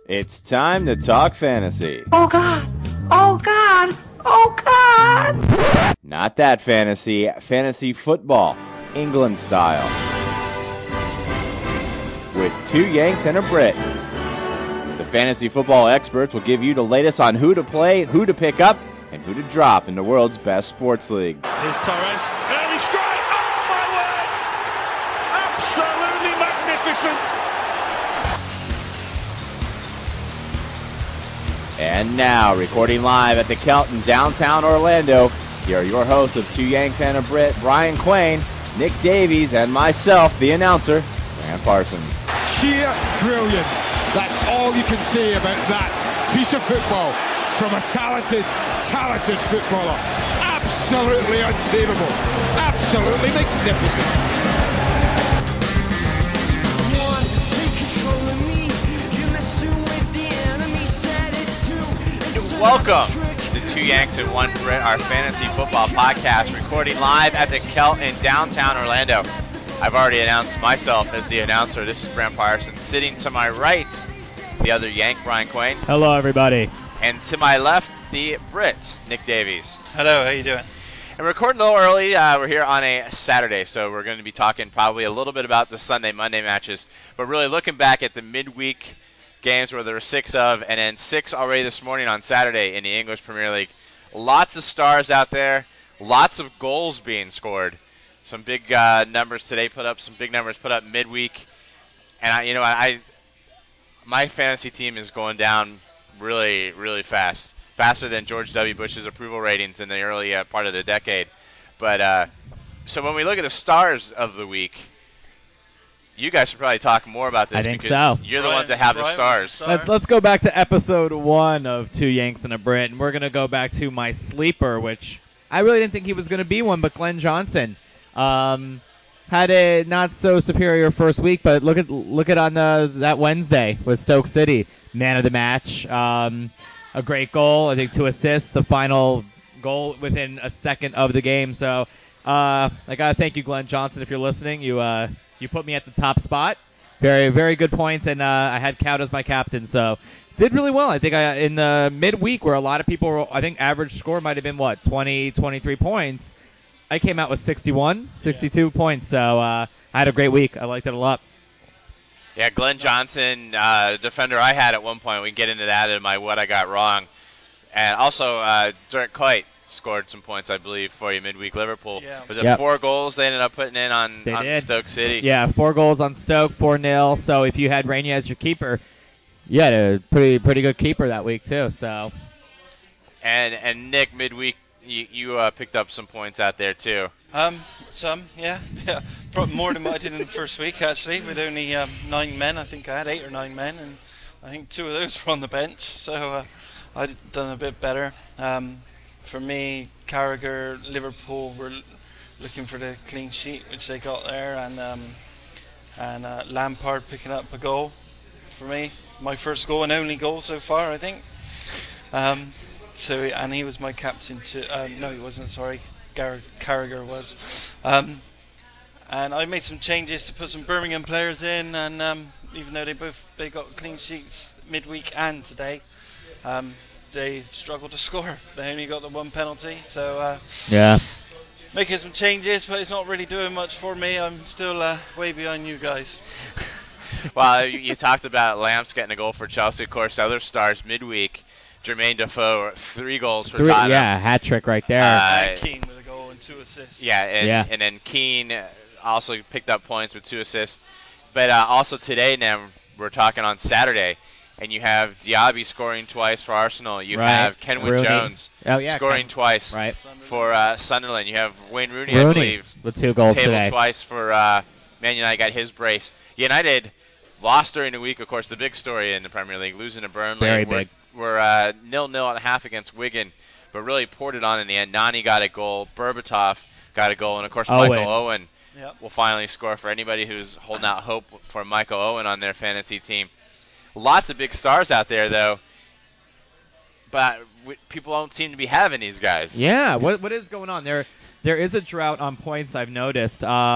It's time to talk fantasy. Oh God! Oh God! Oh God! Not that fantasy, fantasy football, England style. With two Yanks and a Brit. The fantasy football experts will give you the latest on who to play, who to pick up, and who to drop in the world's best sports league. Here's Torres. Early strike. Oh, my word. Absolutely magnificent. And now, recording live at the Kelt in downtown Orlando, here are your hosts of Two Yanks and a Brit, Brian Quain, Nick Davies, and myself, the announcer, Grant Parsons. Sheer brilliance. That's all you can say about that piece of football from a talented footballer. Absolutely unsavable. Absolutely magnificent. Welcome to Two Yanks and One Brit, our fantasy football podcast, recording live at the Kelt in downtown Orlando. I've already announced myself as the announcer. This is Brent Parsons. Sitting to my right, the other Yank, Brian Quain. Hello, everybody. And to my left, the Brit, Nick Davies. Hello, how you doing? And we're recording a little early. We're here on a Saturday, so we're going to be talking probably a little bit about the Sunday, Monday matches, but really looking back at the midweek games where there were 6 of, and then 6 already this morning on Saturday in the English Premier League. Lots of stars out there, lots of goals being scored. Some big numbers today put up, some big numbers put up midweek. And my fantasy team is going down really, really fast. Faster than George W. Bush's approval ratings in the early part of the decade. But so when we look at the stars of the week, you guys should probably talk more about this. I think because so. You're the ones that have the stars. Let's go back to episode 1 of Two Yanks and a Brit, and we're going to go back to my sleeper, which I really didn't think he was going to be one, but Glenn Johnson. Had a not so superior first week, but look at on that Wednesday with Stoke City, man of the match, a great goal, I think 2 assists, the final goal within a second of the game. So I gotta thank you, Glenn Johnson, if you're listening. You put me at the top spot, very very good points, and I had Cout as my captain, so did really well. I think in the midweek where a lot of people were, I think average score might have been 20, 23 points. I came out with 61, 62 points, so I had a great week. I liked it a lot. Yeah, Glenn Johnson, defender I had at one point. We can get into that in my what I got wrong. And also, Dirk Kuyt scored some points, I believe, for you midweek. Liverpool. Yeah. Was it 4 goals they ended up putting in on Stoke City? Yeah, 4 goals on Stoke, 4-0. So if you had Rainey as your keeper, you had a pretty good keeper that week too. So. And Nick, midweek, you picked up some points out there too. Some, yeah. Probably more than what I did in the first week, actually, with only 9 men. I think I had 8 or 9 men, and I think 2 of those were on the bench, so I'd done a bit better. For me, Carragher, Liverpool were looking for the clean sheet, which they got there, and Lampard picking up a goal for me. My first goal and only goal so far, I think. And he was my captain too. No, he wasn't. Sorry, Carragher was. And I made some changes to put some Birmingham players in, and even though they got clean sheets midweek and today, they struggled to score. They only got the 1 penalty. So making some changes, but it's not really doing much for me. I'm still way behind you guys. Well, you talked about Lamps getting a goal for Chelsea. Of course, other stars midweek. Jermaine Defoe, 3 goals for Tottenham. Yeah, hat trick right there. Keane with a goal and 2 assists. And then Keane also picked up points with 2 assists. But also today, now we're talking on Saturday, and you have Diaby scoring twice for Arsenal. You have Kenwyne Jones scoring twice for Sunderland. You have Wayne Rooney, I believe, with 2 goals today. Twice for Man United, got his brace. United lost during the week, of course, the big story in the Premier League, losing to Burnley. Very big. We're 0-0 at the half against Wigan, but really poured it on in the end. Nani got a goal. Berbatov got a goal. And, of course, Michael Owen will finally score for anybody who's holding out hope for Michael Owen on their fantasy team. Lots of big stars out there, though, but people don't seem to be having these guys. Yeah, what is going on? There is a drought on points I've noticed.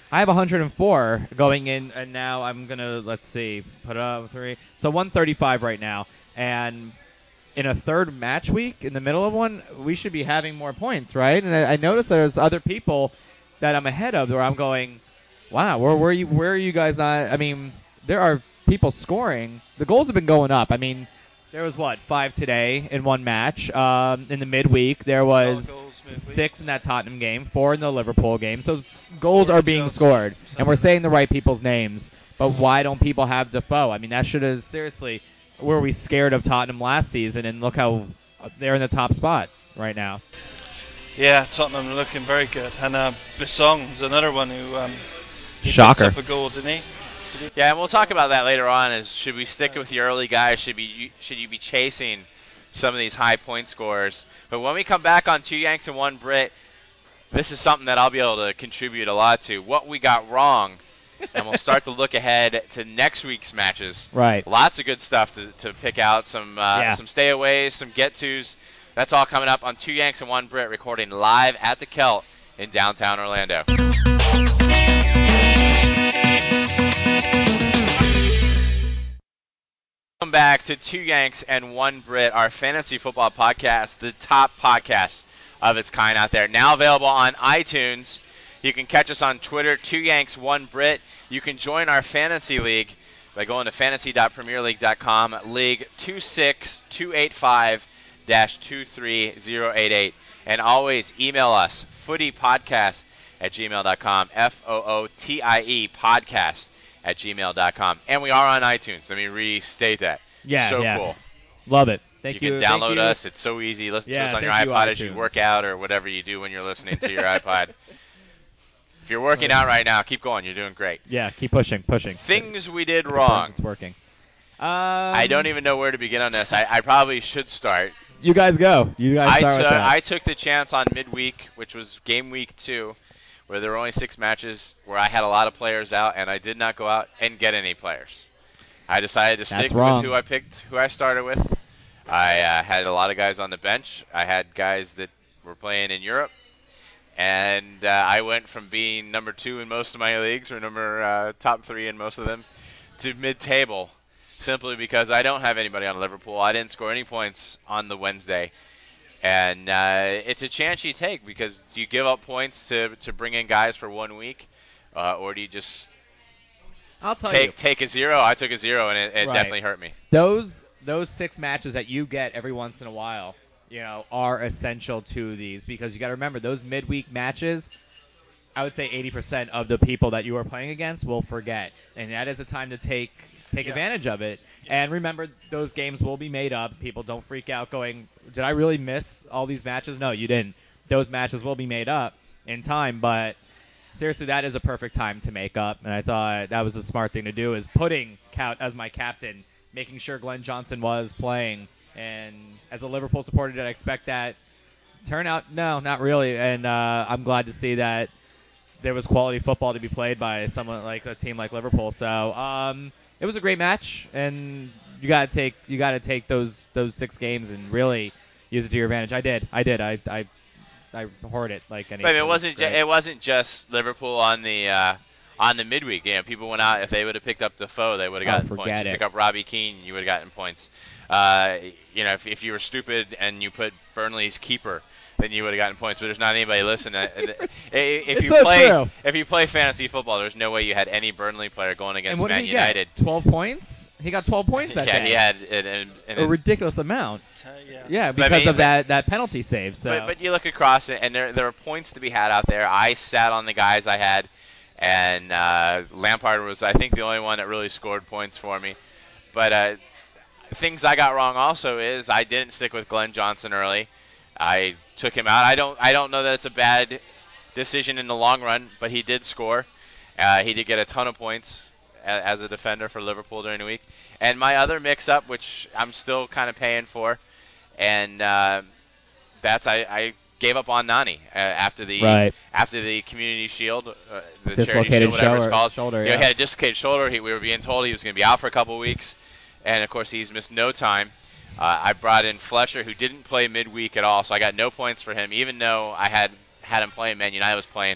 I have 104 going in, and now I'm going to, let's see, put up 3. So 135 right now. And in a third match week, in the middle of one, we should be having more points, right? And I noticed there's other people that I'm ahead of where I'm going, wow, where are you guys not? I mean, there are people scoring. The goals have been going up. I mean, there was, 5 today in one match. In the midweek, there was 6 in that Tottenham game, 4 in the Liverpool game. So goals are being scored, and we're saying the right people's names. But why don't people have Defoe? I mean, that should have, seriously, were we scared of Tottenham last season? And look how they're in the top spot right now. Yeah, Tottenham are looking very good. And Bissong's another one who he Shocker. picked up a goal, didn't he? Yeah, and we'll talk about that later on. Is should we stick with the early guys? Should you be chasing some of these high point scorers? But when we come back on 2 Yanks and 1 Brit, this is something that I'll be able to contribute a lot to. What we got wrong, and we'll start to look ahead to next week's matches. Right. Lots of good stuff to pick out. Some stayaways, some get-tos. That's all coming up on 2 Yanks and 1 Brit, recording live at the Kelt in downtown Orlando. Welcome back to 2 Yanks and 1 Brit, our fantasy football podcast, the top podcast of its kind out there. Now available on iTunes. You can catch us on Twitter, 2 Yanks 1 Brit. You can join our fantasy league by going to fantasy.premierleague.com, League 26285-23088. And always email us, footypodcast@gmail.com, FOOTIE podcast@gmail.com. And we are on iTunes. Let me restate that. Yeah, so yeah. cool. Love it. Thank you. You can download us. It's so easy. Listen to us on your iPod as you work out or whatever you do when you're listening to your iPod. If you're working out right now, keep going. You're doing great. Yeah, keep pushing. Things we did wrong. It's working. I don't even know where to begin on this. I probably should start. You guys go. You guys start with that. I took the chance on midweek, which was game week 2, where there were only 6 matches, where I had a lot of players out, and I did not go out and get any players. I decided to stick with who I picked, who I started with. I had a lot of guys on the bench. I had guys that were playing in Europe. And I went from being number 2 in most of my leagues, or top 3 in most of them, to mid-table, simply because I don't have anybody on Liverpool. I didn't score any points on the Wednesday. And it's a chance you take, because do you give up points to bring in guys for 1 week, or do you just take a 0? I took a 0, and it definitely hurt me. Those 6 matches that you get every once in a while, are essential to these, because you got to remember those midweek matches. I would say 80% of the people that you are playing against will forget, and that is a time to take advantage of it. And remember, those games will be made up. People don't freak out going, did I really miss all these matches? No, you didn't. Those matches will be made up in time, but seriously, that is a perfect time to make up, and I thought that was a smart thing to do, is putting Kaut as my captain, making sure Glenn Johnson was playing. And as a Liverpool supporter, did I expect that turnout? No, not really. And I'm glad to see that there was quality football to be played by someone like a team like Liverpool. So it was a great match, and you got to take those 6 games and really use it to your advantage. I did. I hoard it like anything. But it wasn't just Liverpool on the midweek. People went out. If they would have picked up Defoe, they would have gotten points. You pick up Robbie Keane, you would have gotten points. If you were stupid and you put Burnley's keeper, then you would have gotten points. But there's not anybody listening. If you play fantasy football, there's no way you had any Burnley player going against Man United. Get? 12 points? He got 12 points that day. Yeah, he had a ridiculous amount. Yeah, because of that penalty save. So. But you look across it, and there are points to be had out there. I sat on the guys I had, and Lampard was, I think, the only one that really scored points for me. But things I got wrong also is I didn't stick with Glenn Johnson early. I took him out. I don't know that it's a bad decision in the long run, but he did score. He did get a ton of points as a defender for Liverpool during the week. And my other mix-up, which I'm still kind of paying for, and that's I gave up on Nani after the Community Shield, the dislocated charity shield, whatever it's called. Shoulder, He had a dislocated shoulder. We were being told he was going to be out for a couple of weeks. And, of course, he's missed no time. I brought in Fletcher, who didn't play midweek at all, so I got no points for him, even though I had him playing. Man United was playing.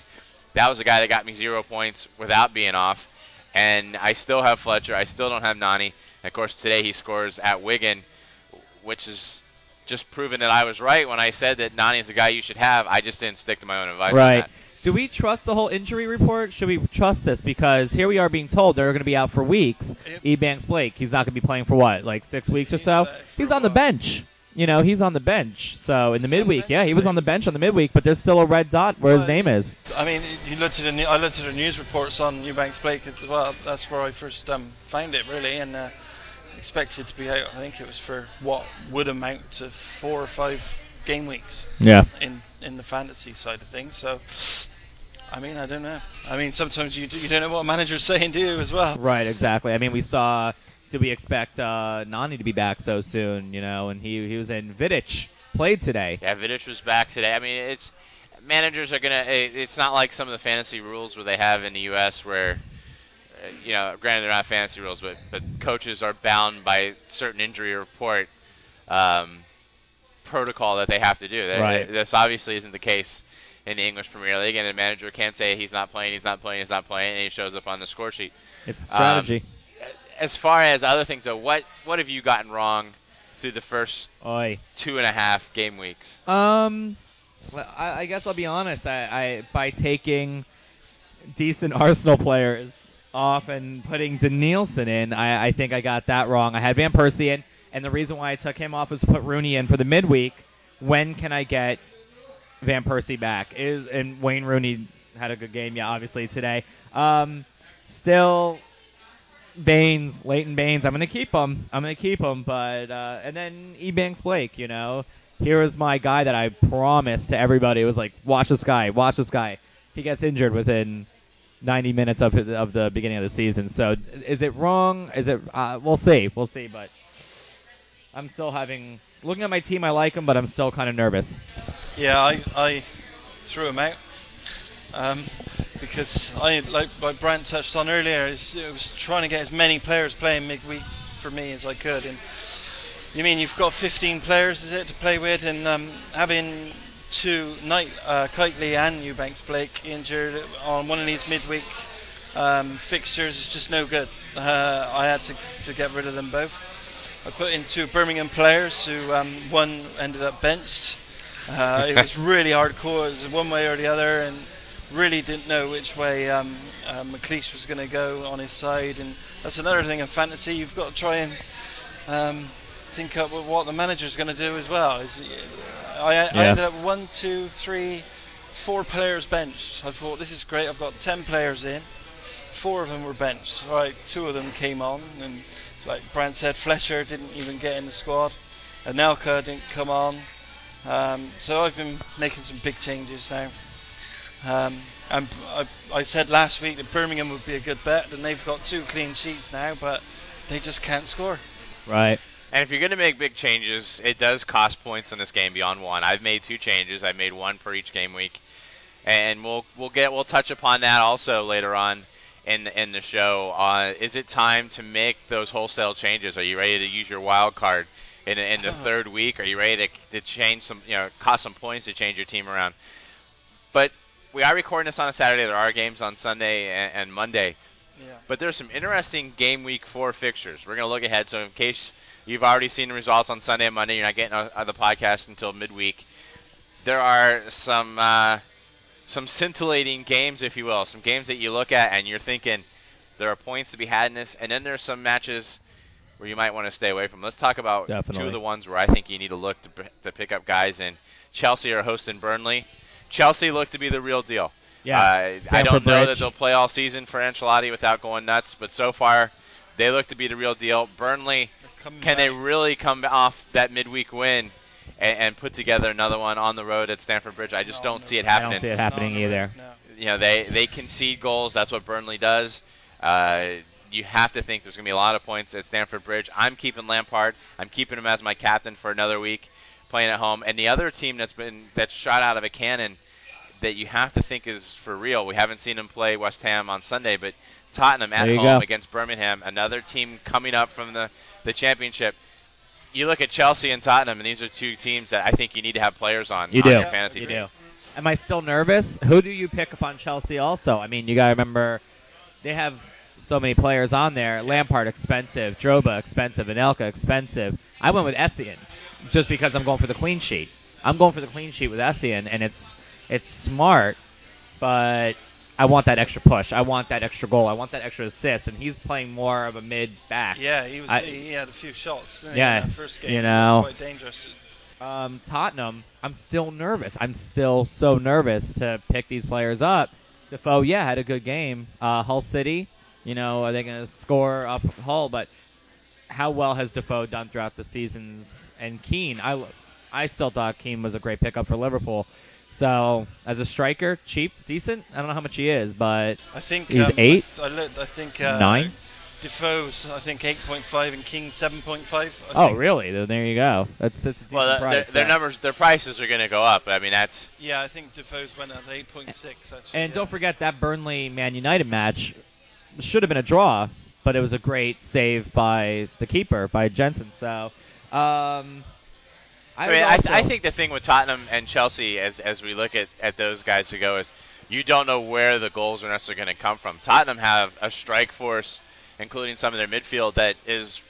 That was a guy that got me 0 points without being off. And I still have Fletcher. I still don't have Nani. And, of course, today he scores at Wigan, which is just proving that I was right when I said that Nani is a guy you should have. I just didn't stick to my own advice on that. Do we trust the whole injury report? Should we trust this? Because here we are being told they're going to be out for weeks. Ebanks Blake, he's not going to be playing for what, like 6 weeks or so? He's on the bench. He's on the bench. So in the midweek, he was on the bench on the midweek, but there's still a red dot where his name is. I mean, I looked at the news reports on Eubanks Blake as well. That's where I first found it, really, and expected to be out. I think it was for what would amount to 4 or 5 game weeks. Yeah. In the fantasy side of things. So, I mean, I don't know. I mean, sometimes you don't know what a manager's saying, do you, as well? Right, exactly. I mean, we saw. Did we expect Nani to be back so soon? And he was in. Vidic played today. Yeah, Vidic was back today. I mean, managers are gonna. It's not like some of the fantasy rules where they have in the U.S. where, granted they're not fantasy rules, but coaches are bound by certain injury report protocol that they have to do. This obviously isn't the case in the English Premier League, and a manager can't say he's not playing, and he shows up on the score sheet. It's strategy. As far as other things, though, what have you gotten wrong through the first 2.5 game weeks? I guess I'll be honest. I by taking decent Arsenal players off and putting Danielson in, I think I got that wrong. I had Van Persie in, and the reason why I took him off was to put Rooney in for the midweek. When can I get Van Persie back? And Wayne Rooney had a good game, obviously today. Still. Leighton Baines, I'm going to keep him. But and then Ebanks Blake, here is my guy that I promised to everybody. It was like, watch this guy. He gets injured within 90 minutes of the beginning of the season. So is it wrong? Is it? We'll see. But I'm still looking at my team. I like him, but I'm still kind of nervous. Yeah, I threw him out. Because like Brant touched on earlier, it was trying to get as many players playing midweek for me as I could. And you mean you've got 15 players, is it, to play with, and having Kitely and Eubanks Blake injured on one of these midweek fixtures is just no good. I had to get rid of them both. I put in 2 Birmingham players who one ended up benched. It was really hardcore. It was one way or the other, and really didn't know which way McLeish was going to go on his side. And that's another thing in fantasy. You've got to try and think up with what the manager's going to do as well. I ended up 1, 2, 3, 4 players benched. I thought, this is great. I've got 10 players in. 4 of them were benched. Right, 2 of them came on, and like Brant said, Fletcher didn't even get in the squad. Anelka didn't come on. So I've been making some big changes now. And I said last week that Birmingham would be a good bet, and they've got 2 clean sheets now, but they just can't score. Right. And if you're going to make big changes, it does cost points on this game beyond 1. I've made 2 changes. I've made 1 per each game week, and we'll touch upon that also later on in the show. Is it time to make those wholesale changes? Are you ready to use your wild card in the 3rd week? Are you ready to change some, cost some points to change your team around? But we are recording this on a Saturday. There are games on Sunday and Monday. Yeah. But there's some interesting game week 4 fixtures. We're going to look ahead. So in case you've already seen the results on Sunday and Monday, you're not getting on the podcast until midweek, there are some scintillating games, if you will, some games that you look at and you're thinking there are points to be had in this. And then there's some matches where you might want to stay away from. Let's talk about 2 of the ones where I think you need to look to pick up guys in. Chelsea are hosting Burnley. Chelsea look to be the real deal. Yeah, I don't know that they'll play all season for Ancelotti without going nuts, but so far they look to be the real deal. Burnley, can they really come off that midweek win and put together another one on the road at Stamford Bridge? I just don't see it happening. I don't see it happening either. No. They concede goals. That's what Burnley does. You have to think there's going to be a lot of points at Stamford Bridge. I'm keeping Lampard. I'm keeping him as my captain for another week, playing at home. And the other team that's shot out of a cannon that you have to think is for real. We haven't seen him play West Ham on Sunday, but Tottenham at home against Birmingham, another team coming up from the championship. You look at Chelsea and Tottenham, and these are 2 teams that I think you need to have players on your fantasy team. Am I still nervous? Who do you pick up on Chelsea also? I mean, you got to remember they have so many players on there. Lampard, expensive. Droba, expensive. Anelka, expensive. I went with Essien just because I'm going for the clean sheet. I'm going for the clean sheet with Essien, and it's smart, but I want that extra push. I want that extra goal. I want that extra assist, and he's playing more of a mid-back. Yeah, he had a few shots, didn't he, yeah, in that first game. You know. Quite dangerous. Tottenham, I'm still nervous. I'm still so nervous to pick these players up. Defoe, had a good game. Hull City, are they going to score off of Hull? But how well has Defoe done throughout the seasons? And Keane, I still thought Keane was a great pickup for Liverpool. So, as a striker, cheap, decent. I don't know how much he is, but I think he's 8. I think 9. Defoe's, I think 8.5 and King 7.5. Oh, really? Then there you go. It's a decent price. Their numbers, their prices are going to go up. I mean, that's. Yeah, I think Defoe's went at 8.6. Actually, and don't forget that Burnley Man United match should have been a draw, but it was a great save by the keeper, by Jensen. So, I think the thing with Tottenham and Chelsea, as we look at those guys to go, is you don't know where the goals are necessarily going to come from. Tottenham have a strike force, including some of their midfield, that is,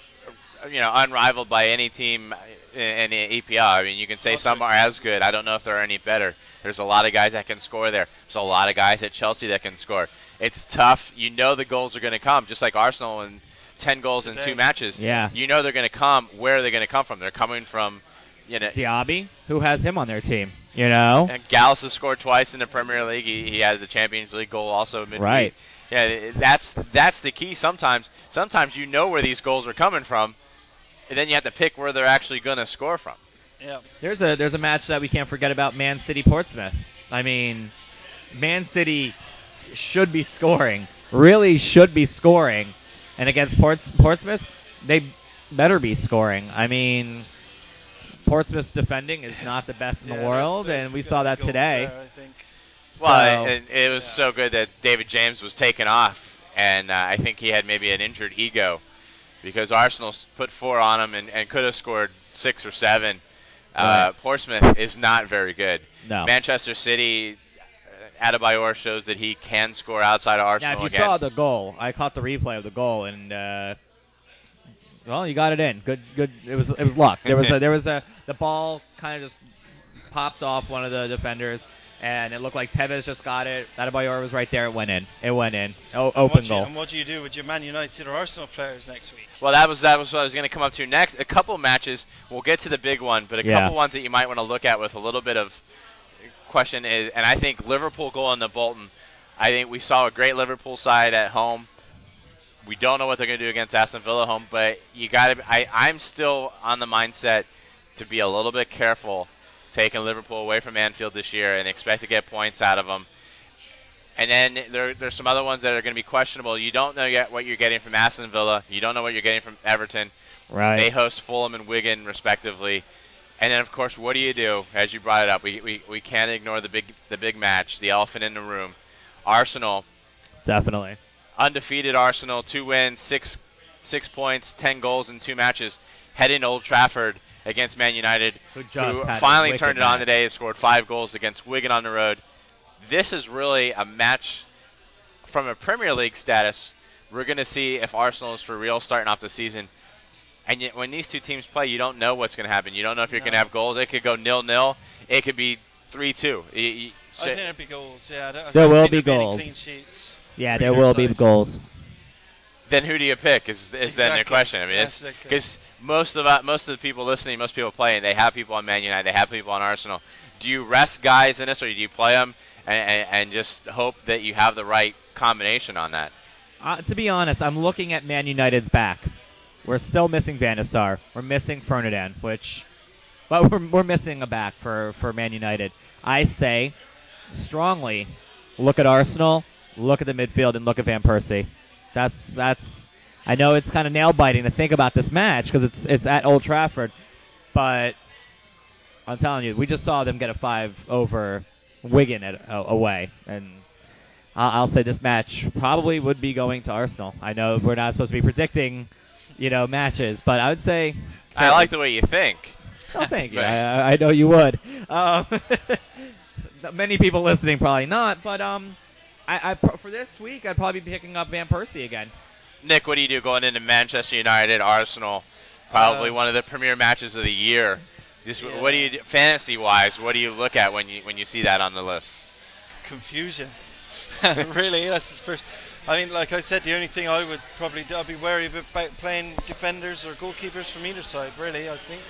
unrivaled by any team in the EPL. I mean, you can say some are as good. I don't know if they're any better. There's a lot of guys that can score there. There's a lot of guys at Chelsea that can score. It's tough. You know the goals are going to come, just like Arsenal and 10 goals in 2 matches. Yeah. You know they're going to come. Where are they going to come from? They're coming from, Diaby, who has him on their team, And Gallus has scored twice in the Premier League. He had the Champions League goal also midweek. Right. Yeah, that's the key sometimes. Sometimes you know where these goals are coming from, and then you have to pick where they're actually going to score from. Yeah. There's a match that we can't forget about, Man City Portsmouth. I mean, Man City should be scoring, really should be scoring, and against Portsmouth, they better be scoring. I mean, Portsmouth's defending is not the best in the world, and we saw that today. There, I think. Well, and it was so good that David James was taken off, and I think he had maybe an injured ego because Arsenal put 4 on him and could have scored 6 or 7. Right. Portsmouth is not very good. No. Manchester City, Adebayor shows that he can score outside of Arsenal. Now, if you again. saw the goal, I caught the replay of the goal, and you got it in. Good. It was luck. There was the ball kind of just popped off one of the defenders. And it looked like Tevez just got it. Adebayor was right there. It went in. Open goal. And what do you do with your Man United or Arsenal players next week? Well, that was what I was going to come up to next. A couple matches. We'll get to the big one, but a couple ones that you might want to look at with a little bit of question is, and I think Liverpool going to Bolton. I think we saw a great Liverpool side at home. We don't know what they're going to do against Aston Villa home, but you got to. I'm still on the mindset to be a little bit careful taking Liverpool away from Anfield this year and expect to get points out of them. And then there's some other ones that are going to be questionable. You don't know yet what you're getting from Aston Villa. You don't know what you're getting from Everton. Right. They host Fulham and Wigan, respectively. And then, of course, what do you do? As you brought it up, we can't ignore the big match, the elephant in the room. Arsenal. Definitely. Undefeated Arsenal, 2 wins, 6 points, 10 goals in 2 matches, heading to Old Trafford against Man United, who finally turned it on today and scored 5 goals against Wigan on the road. This is really a match from a Premier League status. We're going to see if Arsenal is for real starting off the season. And yet when these two teams play, you don't know what's going to happen. You don't know if you're going to have goals. It could go 0-0. It could be 3-2. I think there'll be goals, yeah. There will be goals. goals. Clean sheets. Yeah, there will be goals. Then who do you pick is then the question. I mean, because most of the people listening, most people playing, they have people on Man United, they have people on Arsenal. Do you rest guys in this, or do you play them and just hope that you have the right combination on that? To be honest, I'm looking at Man United's back. We're still missing Van der Sar. We're missing Fernandes, but we're missing a back for Man United. I say strongly, look at Arsenal, look at the midfield, and look at Van Persie. That's. I know it's kind of nail biting to think about this match because it's at Old Trafford, but I'm telling you, we just saw them get a 5 over Wigan away, and I'll say this match probably would be going to Arsenal. I know we're not supposed to be predicting, matches, but I would say. I like the way you think. Oh, thank you. I know you would. Many people listening probably not, but for this week, I'd probably be picking up Van Persie again. Nick, what do you do going into Manchester United, Arsenal? Probably one of the premier matches of the year. What do you do, fantasy-wise? What do you look at when you see that on the list? Confusion. Really, that's the first. I mean, like I said, the only thing I'd be wary about playing defenders or goalkeepers from either side. Really, I think.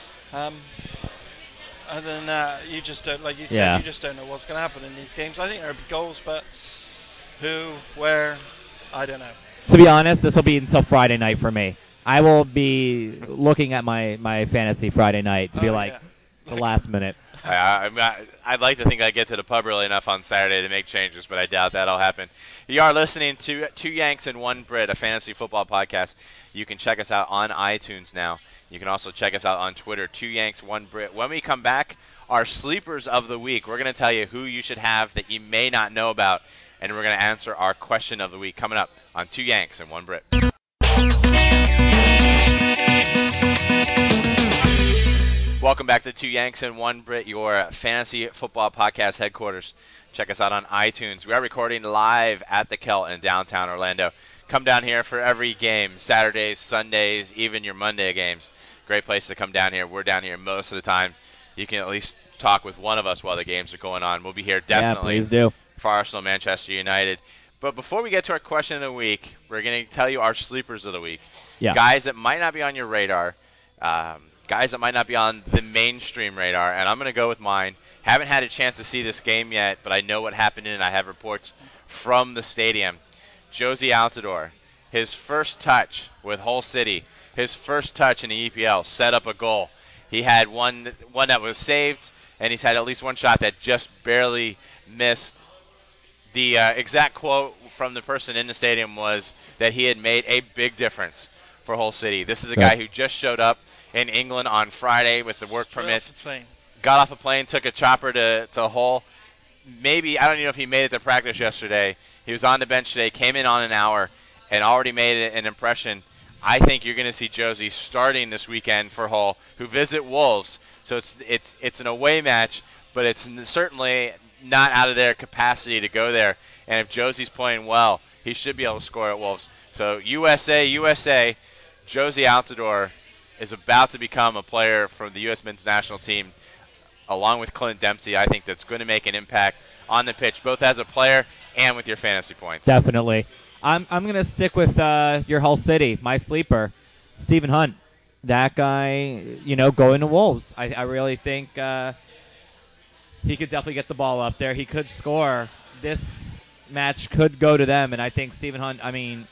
Other than that, you just don't, like you said, you just don't know what's going to happen in these games. I think there'll be goals, but who, where, I don't know. To be honest, this will be until Friday night for me. I will be looking at my fantasy Friday night to be the last minute. I'd like to think I get to the pub early enough on Saturday to make changes, but I doubt that'll happen. You are listening to Two Yanks and One Brit, a fantasy football podcast. You can check us out on iTunes now. You can also check us out on Twitter, Two Yanks, One Brit. When we come back, our sleepers of the week. We're going to tell you who you should have that you may not know about, and we're going to answer our question of the week coming up on Two Yanks and One Brit. Welcome back to Two Yanks and One Brit, your fantasy football podcast headquarters. Check us out on iTunes. We are recording live at the Kelt in downtown Orlando. Come down here for every game, Saturdays, Sundays, even your Monday games. Great place to come down here. We're down here most of the time. You can at least talk with one of us while the games are going on. We'll be here definitely please do. For Arsenal, Manchester United. But before we get to our question of the week, we're going to tell you our sleepers of the week. Yeah. Guys that might not be on your radar, guys that might not be on the mainstream radar, and I'm going to go with mine. Haven't had a chance to see this game yet, but I know what happened in it. I have reports from the stadium. Jozy Altidore, his first touch with Hull City, his first touch in the EPL, set up a goal. He had one that was saved, and he's had at least one shot that just barely missed. The exact quote from the person in the stadium was that he had made a big difference for Hull City. This is a guy who just showed up in England on Friday with the work permits. Got off a plane, took a chopper to Hull. Maybe, I don't even know if he made it to practice yesterday. He was on the bench today, came in on an hour, and already made an impression. I think you're going to see Jozy starting this weekend for Hull, who visit Wolves. So it's an away match, but it's certainly not out of their capacity to go there. And if Jozy's playing well, he should be able to score at Wolves. So USA, Jozy Altidore is about to become a player from the U.S. men's national team, along with Clint Dempsey. I think that's going to make an impact on the pitch, both as a player and with your fantasy points. Definitely. I'm going to stick with your Hull City, my sleeper, Stephen Hunt. That guy, going to Wolves. I really think he could definitely get the ball up there. He could score. This match could go to them, and I think Stephen Hunt,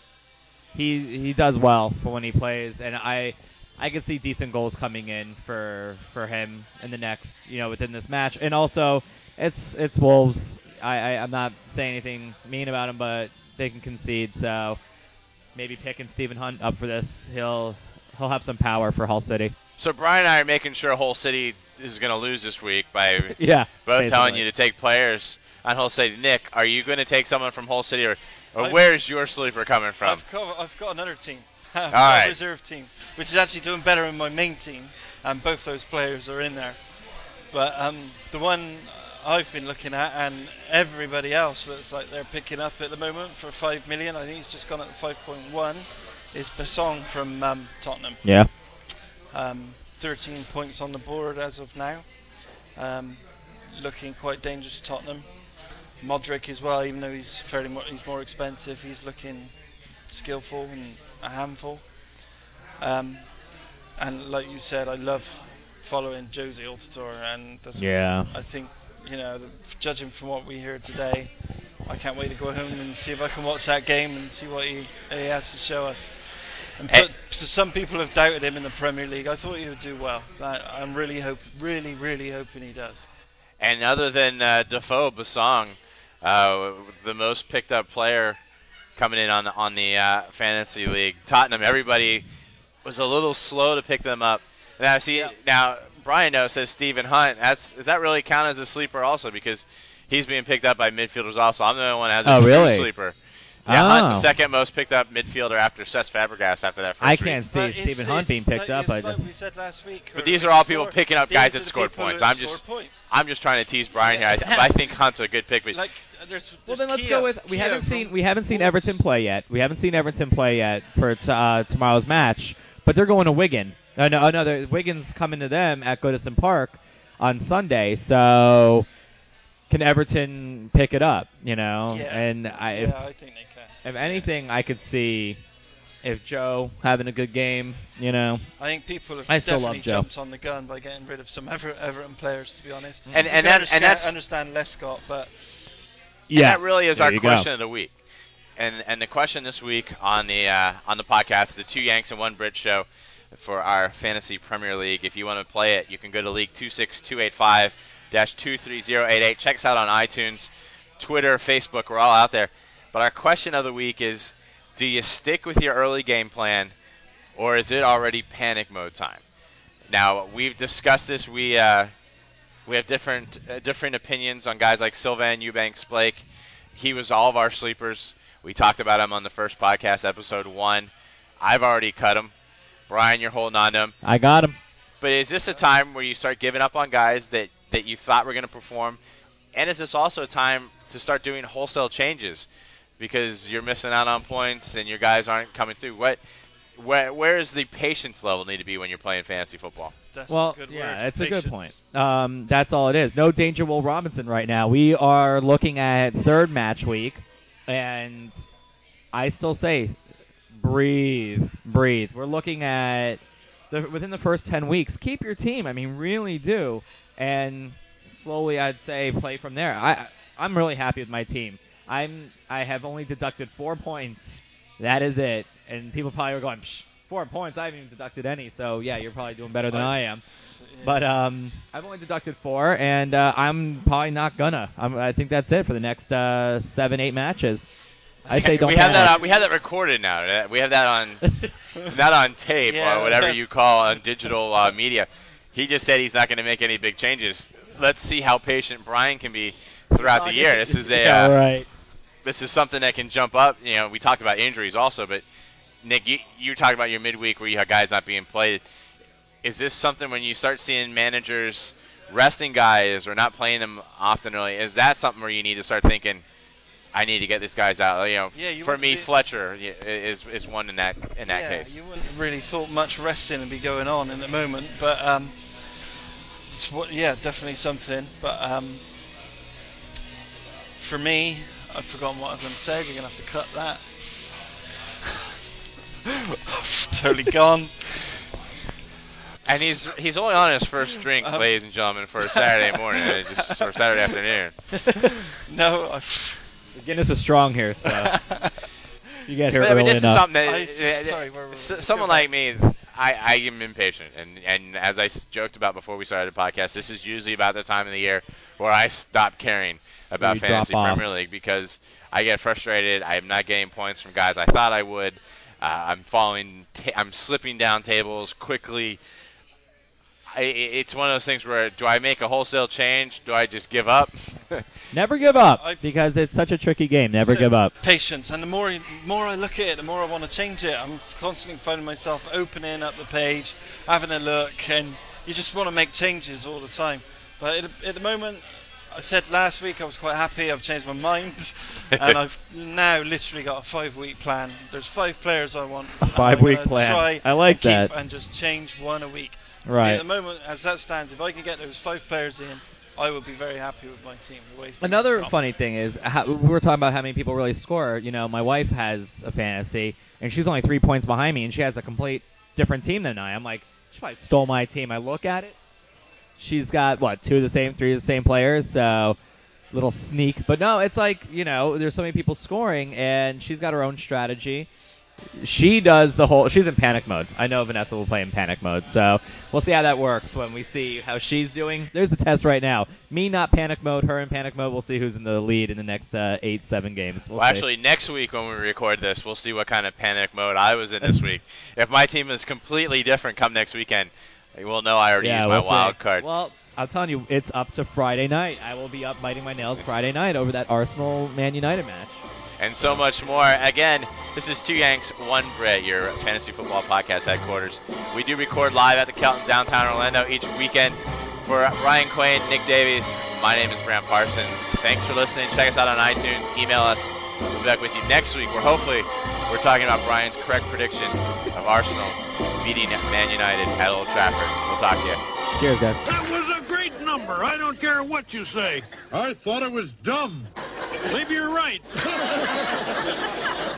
he does well for when he plays, and I could see decent goals coming in for him in the next, within this match. And also, it's Wolves. I'm not saying anything mean about him, but they can concede. So maybe picking Stephen Hunt up for this, he'll have some power for Hull City. So Brian and I are making sure Hull City is going to lose this week by both basically telling you to take players on Hull City. Nick, are you going to take someone from Hull City, or where's your sleeper coming from? I've got another team. All right. A reserve team, which is actually doing better than my main team, and both those players are in there. But the one I've been looking at, and everybody else looks like they're picking up at the moment for 5 million. I think he's just gone at 5.1. Is Besson from Tottenham. Yeah. 13 points on the board as of now. Looking quite dangerous, Tottenham. Modric as well, even though he's more expensive. He's looking skillful and a handful. And like you said, I love following Jozy Altidore, and I think, judging from what we heard today, I can't wait to go home and see if I can watch that game and see what he has to show us. And so some people have doubted him in the Premier League. I thought he would do well. I'm really hoping he does. And other than Defoe, Besson, the most picked up player coming in on the fantasy league. Tottenham, everybody was a little slow to pick them up. Now Brian says Stephen Hunt. Does that really count as a sleeper also, because he's being picked up by midfielders also? I'm the only one that has a true sleeper. Yeah, Hunt, the Oh. second most picked up midfielder after Cesc Fabregas after that first I week. can't see But Stephen it's- Hunt being it's picked up. It's like we said last week. But or these the are all week people before. picking up These guys are that the scored people points. who I'm score points. just trying to tease Brian here. I think Hunt's a good pick. But Like, there's Well, then let's Kia- go with we Kia haven't from seen Wolves. Everton play yet. We haven't seen Everton play yet for tomorrow's match, but they're going to Wigan. No, Wigan's coming to them at Goodison Park on Sunday. So can Everton pick it up? Yeah. And I think they can. if anything, I could see if Joe having a good game. I think people have I still definitely love Joe. jumped on the gun by getting rid of some Everton players, to be honest. And You can that's understand Lescott, but And that really is There our you question go. of the week. And the question this week on the podcast, the Two Yanks and One Brit show for our Fantasy Premier League. If you want to play it, you can go to League 26285-23088. Check us out on iTunes, Twitter, Facebook. We're all out there. But our question of the week is, do you stick with your early game plan, or is it already panic mode time? Now, we've discussed this. We have different opinions on guys like Sylvan Eubanks Blake. He was all of our sleepers. We talked about him on the first podcast, episode 1. I've already cut him. Brian, you're holding on to him. I got him. But is this a time where you start giving up on guys that you thought were going to perform? And is this also a time to start doing wholesale changes because you're missing out on points and your guys aren't coming through? Where is the patience level need to be when you're playing fantasy football? that's Well, a good yeah, word. that's a good Patience. point. That's all it is. No danger, Will Robinson right now. We are looking at third match week, and I still say breathe. We're looking at within the first 10 weeks. Keep your team. I mean, really do. And slowly, I'd say play from there. I'm really happy with my team. I have only deducted 4 points. That is it. And people probably are going, 4 points? I haven't even deducted any. So, yeah, you're probably doing better than I am. But I've only deducted 4, and I'm probably not gonna. I think that's it for the next 7-8 matches. I say don't we have panic. we have that recorded now. We have that on not on tape Yeah, or whatever that's- you call on digital media. He just said he's not going to make any big changes. Let's see how patient Brian can be throughout the year. This is Yeah, right. this is something that can jump up. We talked about injuries also, but Nick, you talked about your midweek where you have guys not being played. Is this something when you start seeing managers resting guys or not playing them often early? Is that something where you need to start thinking, I need to get these guys out? you For wouldn't me, be- Fletcher is one in that case. You wouldn't have really thought much resting would be going on in the moment, but definitely something. But for me, I've forgotten what I was going to say. You're going to have to cut that. Totally gone. And he's only on his first drink, ladies and gentlemen, for a Saturday morning, or Saturday afternoon. No, Guinness is strong here, so you get here But, I mean, early this enough. is something that sorry, where were we? someone like me, I am impatient, and as I joked about before we started the podcast, this is usually about the time of the year where I stop caring about You fantasy drop off. Premier League because I get frustrated. I am not getting points from guys I thought I would. I'm I'm slipping down tables quickly. It's one of those things where do I make a wholesale change? Do I just give up? Never give up I've- because it's such a tricky game. Never So, give up. Patience, and the more I look at it, the more I want to change it. I'm constantly finding myself opening up the page, having a look, and you just want to make changes all the time. But at the moment, I said last week I was quite happy. I've changed my mind, and I've now literally got a 5-week plan. There's 5 players I want. A 5-week plan. I like that. And just change one a week. Right. At the moment, as that stands, if I can get those 5 players in, I would be very happy with my team. The way things Another have gone. funny thing is we were talking about how many people really score. My wife has a fantasy, and she's only 3 points behind me, and she has a complete different team than I. I'm like, she probably stole my team. I look at it. She's got, 3 of the same players, so little sneak. But no, it's like, there's so many people scoring, and she's got her own strategy. She does she's in panic mode. I know Vanessa will play in panic mode, so we'll see how that works when we see how she's doing. There's a test right now. Me not panic mode, her in panic mode. We'll see who's in the lead in the next 8-7 games. We'll see. Actually, next week when we record this, we'll see what kind of panic mode I was in this week. If my team is completely different come next weekend, we'll know I already used my we'll see. wild card. Well, I'm telling you, it's up to Friday night. I will be up biting my nails Friday night over that Arsenal-Man United match. and so much more. Again, this is Two Yanks, One Brit, your fantasy football podcast headquarters. We do record live at the Kelton downtown Orlando each weekend. For Brian Quain, Nick Davies, my name is Brant Parsons. Thanks for listening. Check us out on iTunes. Email us. We'll be back with you next week, where hopefully we're talking about Brian's correct prediction of Arsenal beating Man United at Old Trafford. We'll talk to you. Cheers, guys. That was a great number. I don't care what you say. I thought it was dumb. Maybe you're right.